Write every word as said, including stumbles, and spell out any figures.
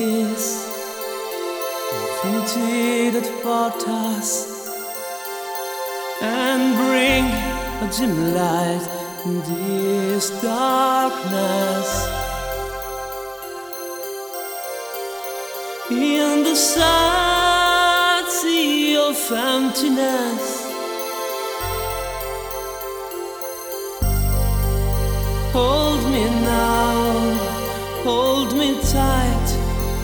Is infinity that part us and bring a dim light in this darkness. In the sad sea of emptiness, hold me now, hold me tight.